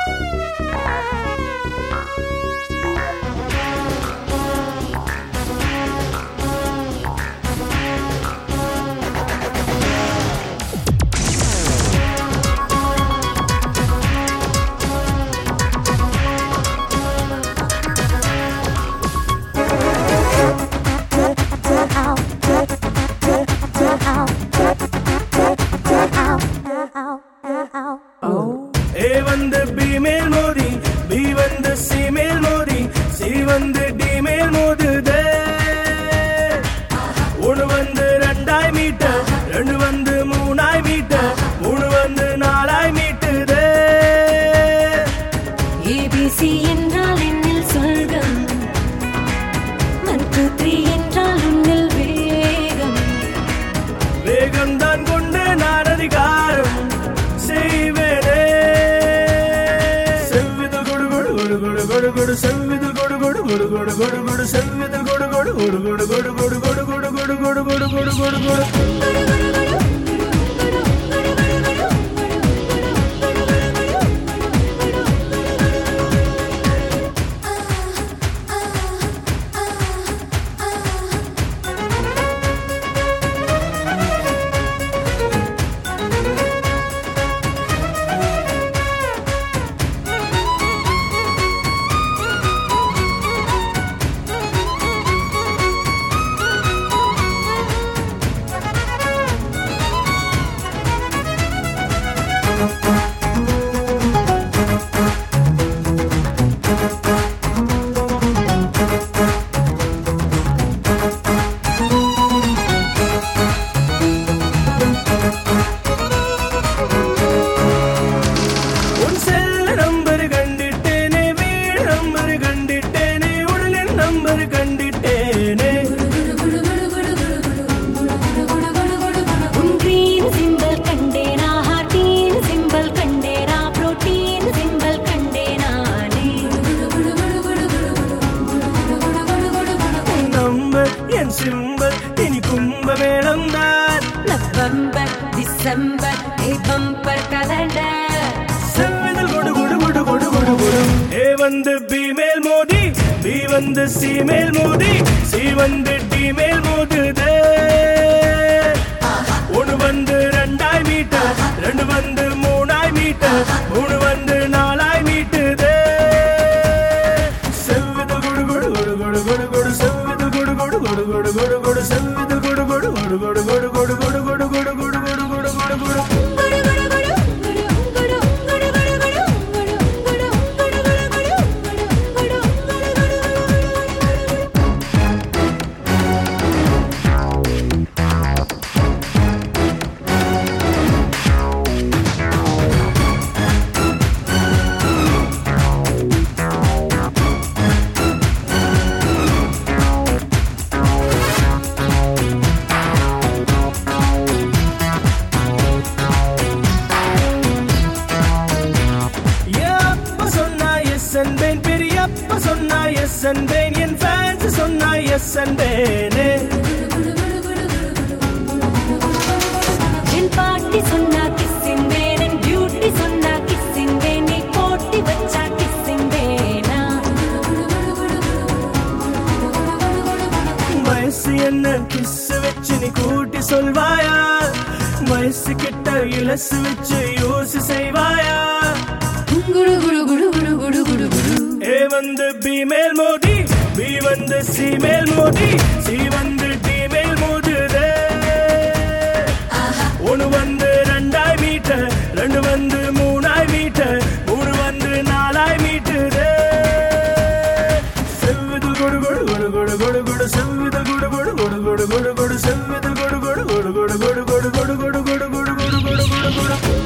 A வந்து B மேல் மோதி B வந்து C மேல் மோதி C வந்து D மேல் மோதுதே ஒன்று வந்து 2 மீட்டர் 2 வந்து 3 மீட்டர் 3 வந்து 4 மீட்டுதே ABC என்றால் என்னில் சொர்க்கம் 1 2 3 என்றால் உன்னில் வேகம் வேகம்தான் கொண்டு நான் அதிகாரம் செய்வேனே செவ்விதழ் கொடு கொடு கொடு கொடு கொடு கொடு செவ்விதழ் கொடு கொடு கொடு கொடு கொடு கொடு செவ்விதழ் கொடு கொடு கொடு கொடு கொடு கொடு கொடு கொடு கொடு கொடு கொடு கொடு கொடு கொடு சிம்பல் இனி கும்பமேளம் தான் நவம்பர் டிசம்பர் பம்பர் கலண்டர் செவ்விதழ் கொடு கொடு கொடு கொடு கொடு கொடு A வந்து B மேல் மோதி B வந்து C மேல் மோதி C வந்து D மேல் மோதுதே ஒன்று வந்து 2 மீட்டர் 2 வந்து 3 மீட்டர் 3 வந்து 4 மீட்டுதே செவ்விதழ் கொடு கொடு கொடு கொடு கொடு கொடு செவ்விதழ் கொடு கொடு கொடு கொடு கொடு கொடு செவ்விதழ் கொடு கொடு கொடு கொடு கொடு கொடு கொடு கொடு கொடு கொடு கொடு கொடு கொடு கொடு என்பேன் பெரியப்பா சொன்னா எஸ் என்பேன் என் ஃபேன்ஸ் சொன்னா எஸ் என்பேனே என் பாட்டி சொன்னா கிஸ் என்பேன் என் பியூட்டி சொன்னா கிஸ் என்பேன் நீ போட்டி வச்சா கிஸ் என்பேனா வயசு என்ன கிஸ் வச்சு நீ கூட்டி சொல்வாயா வயசு கிட்ட இலசு வச்சு யூஸ் செய்வாயா குடு குடு குடு குடு குடு குடு குடு A வந்து B மேல் மோதி B வந்து C மேல் மோதி C வந்து D மேல் மோதுதே ஒன்று வந்து 2 மீட்டர் 2 வந்து 3 மீட்டர் 3 வந்து 4 மீட்டுதே செவ்விதழ் கொடு கொடு கொடு கொடு கொடு கொடு செவ்விதழ் கொடு கொடு கொடு கொடு கொடு கொடு செவ்விதழ் கொடு கொடு கொடு கொடு கொடு கொடு கொடு கொடு கொடு கொடு கொடு கொடு கொடு